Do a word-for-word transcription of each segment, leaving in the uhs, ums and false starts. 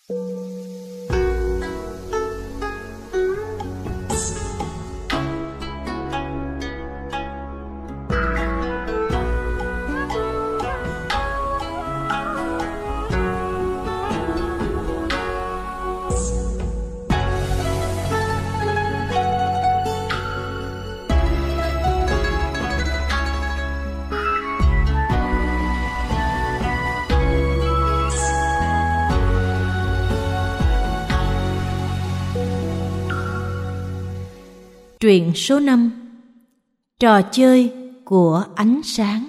Truyện số năm. Trò chơi của ánh sáng.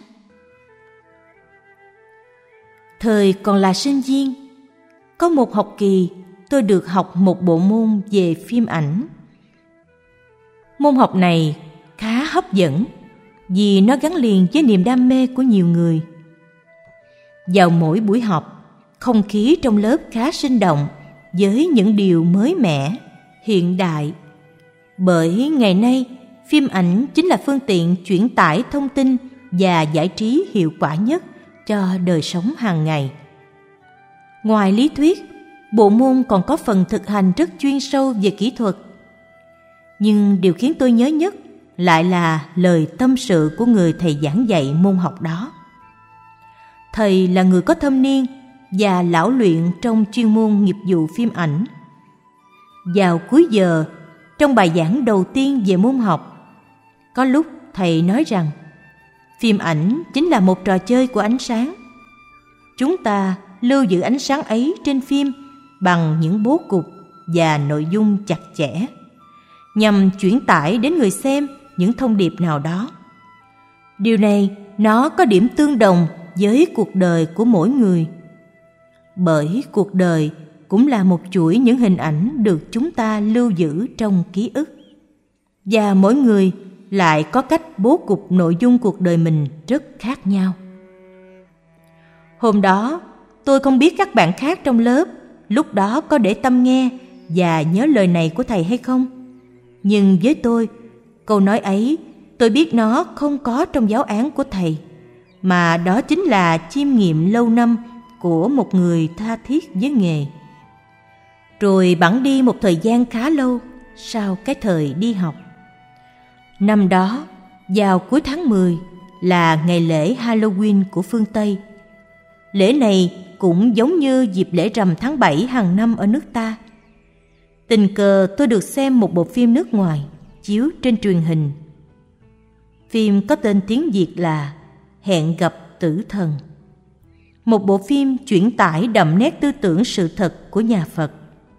Thời còn là sinh viên, có một học kỳ tôi được học một bộ môn về phim ảnh. Môn học này khá hấp dẫn vì nó gắn liền với niềm đam mê của nhiều người. Vào mỗi buổi học, không khí trong lớp khá sinh động với những điều mới mẻ, hiện đại. Bởi ngày nay, phim ảnh chính là phương tiện chuyển tải thông tin và giải trí hiệu quả nhất cho đời sống hàng ngày. Ngoài lý thuyết, bộ môn còn có phần thực hành rất chuyên sâu về kỹ thuật. Nhưng điều khiến tôi nhớ nhất lại là lời tâm sự của người thầy giảng dạy môn học đó. Thầy là người có thâm niên và lão luyện trong chuyên môn nghiệp vụ phim ảnh. Vào cuối giờ, trong bài giảng đầu tiên về môn học, có lúc thầy nói rằng phim ảnh chính là một trò chơi của ánh sáng. Chúng ta lưu giữ ánh sáng ấy trên phim bằng những bố cục và nội dung chặt chẽ, nhằm chuyển tải đến người xem những thông điệp nào đó. Điều này nó có điểm tương đồng với cuộc đời của mỗi người. Bởi cuộc đời cũng là một chuỗi những hình ảnh được chúng ta lưu giữ trong ký ức. Và mỗi người lại có cách bố cục nội dung cuộc đời mình rất khác nhau. Hôm đó, tôi không biết các bạn khác trong lớp lúc đó có để tâm nghe và nhớ lời này của thầy hay không. Nhưng với tôi, câu nói ấy, tôi biết nó không có trong giáo án của thầy, mà đó chính là chiêm nghiệm lâu năm của một người tha thiết với nghề. Rồi bẵng đi một thời gian khá lâu sau cái thời đi học. Năm đó, vào cuối tháng mười là ngày lễ Halloween của phương Tây. Lễ này cũng giống như dịp lễ rằm tháng bảy hàng năm ở nước ta. Tình cờ tôi được xem một bộ phim nước ngoài chiếu trên truyền hình. Phim có tên tiếng Việt là Hẹn gặp tử thần. Một bộ phim chuyển tải đậm nét tư tưởng sự thật của nhà Phật.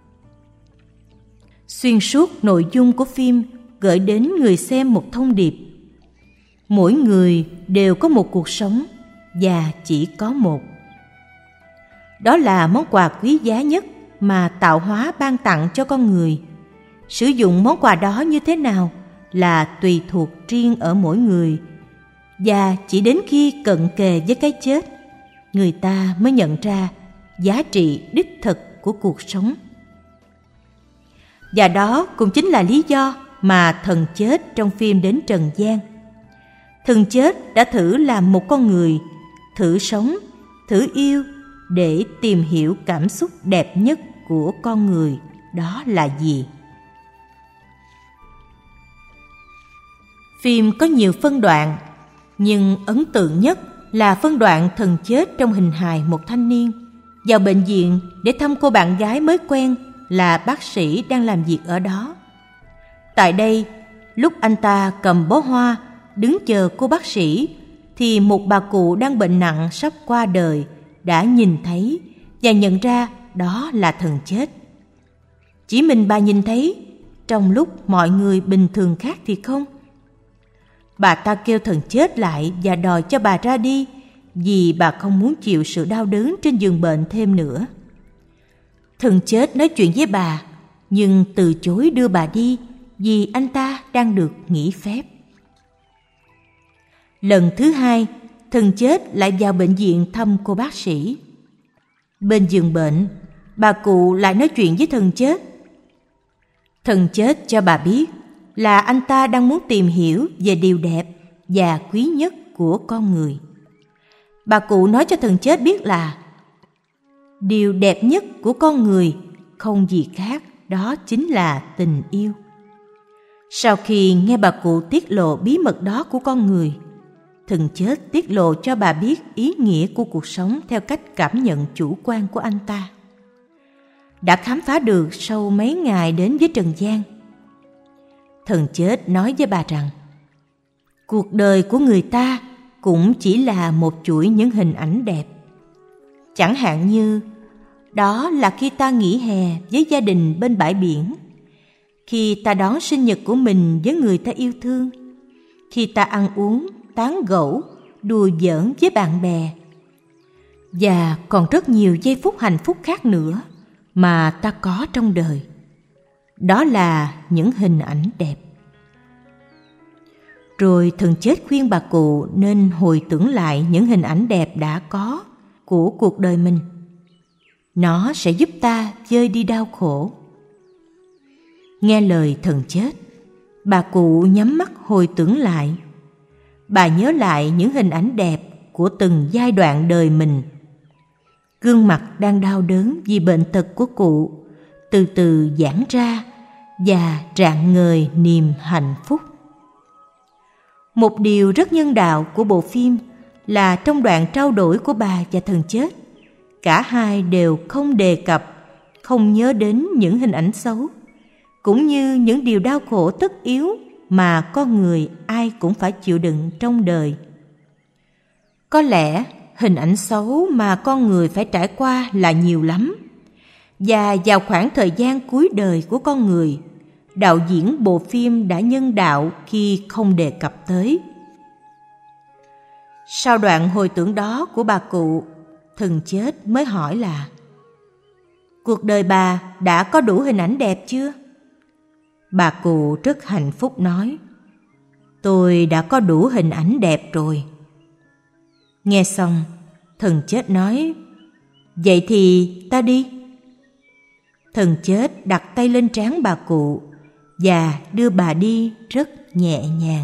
Xuyên suốt nội dung của phim gửi đến người xem một thông điệp. Mỗi người đều có một cuộc sống và chỉ có một. Đó là món quà quý giá nhất mà tạo hóa ban tặng cho con người. Sử dụng món quà đó như thế nào là tùy thuộc riêng ở mỗi người. Và chỉ đến khi cận kề với cái chết, người ta mới nhận ra giá trị đích thực của cuộc sống. Và đó cũng chính là lý do mà thần chết trong phim đến trần gian. Thần chết đã thử làm một con người, thử sống, thử yêu để tìm hiểu cảm xúc đẹp nhất của con người đó là gì. Phim có nhiều phân đoạn, nhưng ấn tượng nhất là phân đoạn thần chết trong hình hài một thanh niên vào bệnh viện để thăm cô bạn gái mới quen là bác sĩ đang làm việc ở đó. Tại đây, lúc anh ta cầm bó hoa đứng chờ cô bác sĩ, thì một bà cụ đang bệnh nặng sắp qua đời đã nhìn thấy và nhận ra đó là thần chết. Chỉ mình bà nhìn thấy, trong lúc mọi người bình thường khác thì không. Bà ta kêu thần chết lại và đòi cho bà ra đi, vì bà không muốn chịu sự đau đớn trên giường bệnh thêm nữa. Thần chết nói chuyện với bà, nhưng từ chối đưa bà đi vì anh ta đang được nghỉ phép. Lần thứ hai, thần chết lại vào bệnh viện thăm cô bác sĩ. Bên giường bệnh, bà cụ lại nói chuyện với thần chết. Thần chết cho bà biết là anh ta đang muốn tìm hiểu về điều đẹp và quý nhất của con người. Bà cụ nói cho thần chết biết là Điều đẹp nhất của con người không gì khác, đó chính là tình yêu. Sau khi nghe bà cụ tiết lộ bí mật đó của con người, Thần Chết tiết lộ cho bà biết ý nghĩa của cuộc sống theo cách cảm nhận chủ quan của anh ta. Đã khám phá được sau mấy ngày đến với trần gian. Thần Chết nói với bà rằng, cuộc đời của người ta cũng chỉ là một chuỗi những hình ảnh đẹp. Chẳng hạn như, đó là khi ta nghỉ hè với gia đình bên bãi biển, khi ta đón sinh nhật của mình với người ta yêu thương, khi ta ăn uống, tán gẫu, đùa giỡn với bạn bè. Và còn rất nhiều giây phút hạnh phúc khác nữa mà ta có trong đời. Đó là những hình ảnh đẹp. Rồi Thần Chết khuyên bà cụ nên hồi tưởng lại những hình ảnh đẹp đã có của cuộc đời mình. Nó sẽ giúp ta vơi đi đau khổ. Nghe lời Thần Chết, bà cụ nhắm mắt hồi tưởng lại. Bà nhớ lại những hình ảnh đẹp của từng giai đoạn đời mình. Gương mặt đang đau đớn vì bệnh tật của cụ từ từ giãn ra và rạng ngời niềm hạnh phúc. Một điều rất nhân đạo của bộ phim là trong đoạn trao đổi của bà và Thần Chết, cả hai đều không đề cập, không nhớ đến những hình ảnh xấu, cũng như những điều đau khổ tất yếu mà con người ai cũng phải chịu đựng trong đời. Có lẽ hình ảnh xấu mà con người phải trải qua là nhiều lắm, và vào khoảng thời gian cuối đời của con người, đạo diễn bộ phim đã nhân đạo khi không đề cập tới. Sau đoạn hồi tưởng đó của bà cụ, Thần Chết mới hỏi là, cuộc đời bà đã có đủ hình ảnh đẹp chưa? Bà cụ rất hạnh phúc nói, tôi đã có đủ hình ảnh đẹp rồi. Nghe xong, Thần Chết nói, vậy thì ta đi. Thần Chết đặt tay lên trán bà cụ và đưa bà đi rất nhẹ nhàng.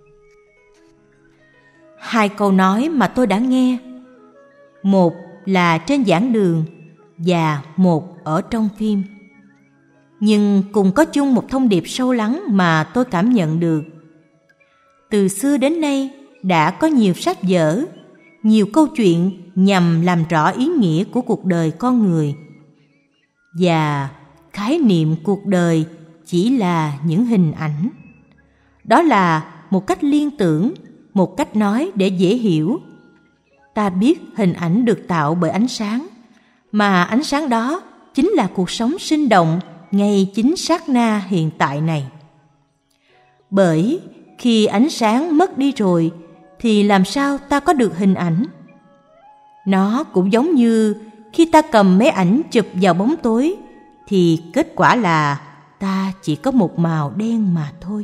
Hai câu nói mà tôi đã nghe, một là trên giảng đường và một ở trong phim, nhưng cùng có chung một thông điệp sâu lắng mà tôi cảm nhận được. Từ xưa đến nay đã có nhiều sách vở, nhiều câu chuyện nhằm làm rõ ý nghĩa của cuộc đời con người. Và khái niệm cuộc đời chỉ là những hình ảnh. Đó là một cách liên tưởng, một cách nói để dễ hiểu. Ta biết hình ảnh được tạo bởi ánh sáng, mà ánh sáng đó chính là cuộc sống sinh động ngay chính sát na hiện tại này. Bởi khi ánh sáng mất đi rồi thì làm sao ta có được hình ảnh? Nó cũng giống như khi ta cầm máy ảnh chụp vào bóng tối thì kết quả là ta chỉ có một màu đen mà thôi.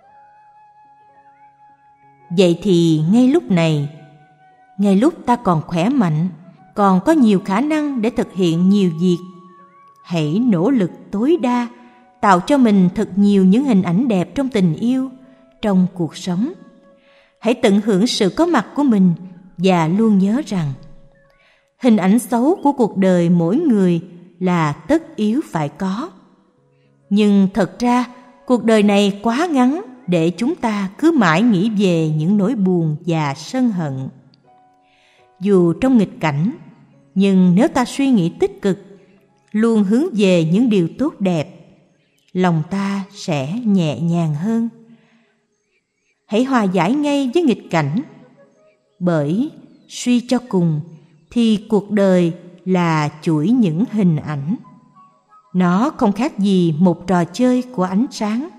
Vậy thì ngay lúc này, ngay lúc ta còn khỏe mạnh, còn có nhiều khả năng để thực hiện nhiều việc, hãy nỗ lực tối đa tạo cho mình thật nhiều những hình ảnh đẹp trong tình yêu, trong cuộc sống. Hãy tận hưởng sự có mặt của mình và luôn nhớ rằng hình ảnh xấu của cuộc đời mỗi người là tất yếu phải có. Nhưng thật ra cuộc đời này quá ngắn để chúng ta cứ mãi nghĩ về những nỗi buồn và sân hận. Dù trong nghịch cảnh, nhưng nếu ta suy nghĩ tích cực, luôn hướng về những điều tốt đẹp, lòng ta sẽ nhẹ nhàng hơn. Hãy hòa giải ngay với nghịch cảnh, bởi suy cho cùng thì cuộc đời là chuỗi những hình ảnh. Nó không khác gì một trò chơi của ánh sáng.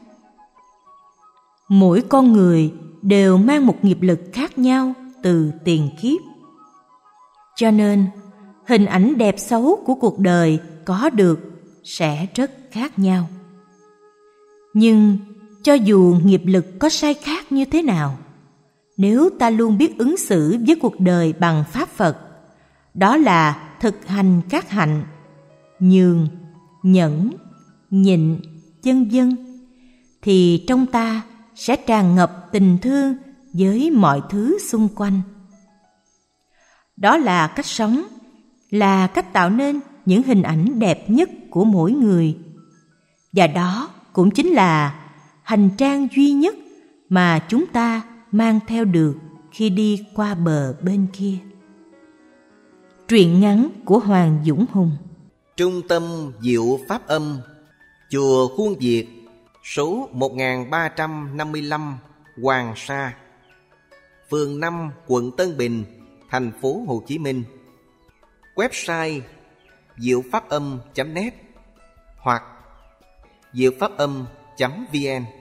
Mỗi con người đều mang một nghiệp lực khác nhau từ tiền kiếp. Cho nên, hình ảnh đẹp xấu của cuộc đời có được sẽ rất khác nhau. Nhưng cho dù nghiệp lực có sai khác như thế nào, nếu ta luôn biết ứng xử với cuộc đời bằng pháp Phật, đó là thực hành các hạnh nhường, nhẫn, nhịn, vân vân, thì trong ta sẽ tràn ngập tình thương với mọi thứ xung quanh. Đó là cách sống, là cách tạo nên những hình ảnh đẹp nhất của mỗi người. Và đó cũng chính là hành trang duy nhất mà chúng ta mang theo được khi đi qua bờ bên kia. Truyện ngắn của Hoàng Dũng Hùng. Trung tâm Diệu Pháp Âm, Chùa Khuôn Việt, số một nghìn ba trăm năm mươi lăm Hoàng Sa, phường năm, quận Tân Bình, thành phố Hồ Chí Minh. Website diệu pháp âm chấm net hoặc diệu pháp âm chấm vn.